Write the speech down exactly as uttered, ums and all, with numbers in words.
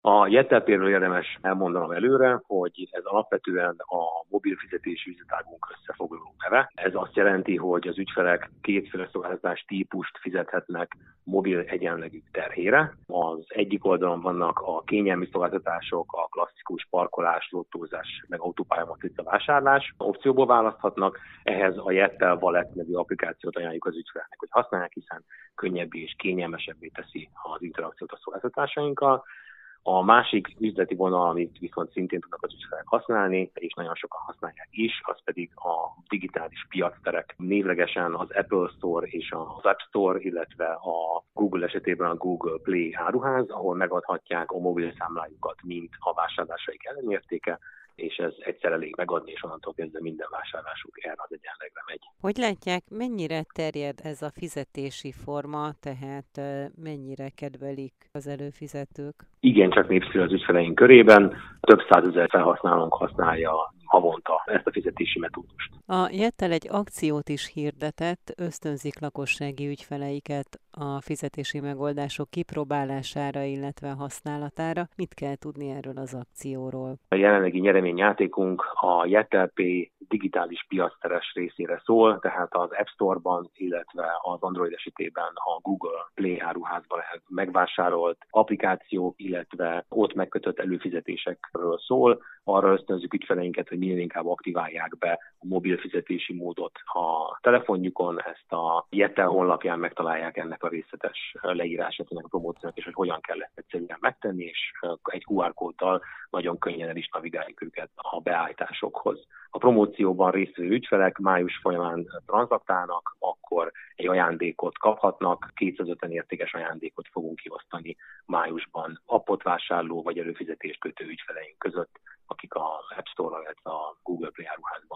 A Jettelpayről érdemes elmondanom előre, hogy ez alapvetően a mobil fizetési üzletágunk összefoglaló neve. Ez azt jelenti, hogy az ügyfelek kétféle szolgáltatás típust fizethetnek mobil egyenlegük terhére. Az egyik oldalon vannak a kényelmi szolgáltatások, a klasszikus parkolás, lottózás, meg autópályamatríca vásárlás opcióból választhatnak. Ehhez a Jettel Wallet nevű applikációt ajánljuk az ügyfeleknek, hogy használják, hiszen könnyebbé és kényelmesebbé teszi az interakciót a szolgáltatásainkkal. A másik üzleti vonal, amit viszont szintén tudnak az ügyfelek használni, és nagyon sokan használják is, az pedig a digitális piacterek. Névlegesen az Apple Store és az App Store, illetve a Google esetében a Google Play áruház, ahol megadhatják a mobilszámlájukat, mint a vásárlásaik ellenértéke, és ez egyszer elég megadni, és onnantól kezdve minden vásárlásuk erre az egyenlegre megy. Hogy látják, mennyire terjed ez a fizetési forma, tehát mennyire kedvelik az előfizetők? Igen, csak népszerű az ügyfeleink körében. Több százezer felhasználónk használja havonta ezt a fizetési metódust. A Jettel egy akciót is hirdetett, ösztönzik lakossági ügyfeleiket a fizetési megoldások kipróbálására, illetve használatára. Mit kell tudni erről az akcióról? A jelenlegi nyereményjátékunk a Jettelpay digitális piacteres részére szól, tehát az App Store-ban, illetve az Android esetében a Google Play áruházban lehet megvásárolt applikációk, illetve ott megkötött előfizetésekről szól. Arra ösztönzük ügyfeleinket, hogy minél inkább aktiválják be a mobil fizetési módot a telefonjukon. Ezt a Jettel honlapján megtalálják ennek a részletes leírását, ennek a promóciónak, és hogy hogyan kell ezt egyszerűen megtenni, és egy kú ár kóddal nagyon könnyen el is navigáljuk őket a beállításokhoz. A promócióban résztvevő ügyfelek május folyamán tranzaktálnak, akkor egy ajándékot kaphatnak, kétszázötven értékes ajándékot fogunk kiosztani májusban appot vásárló vagy előfizetést kötő ügyfeleink között, akik az App Store-ra, illetve a Google Play áruházban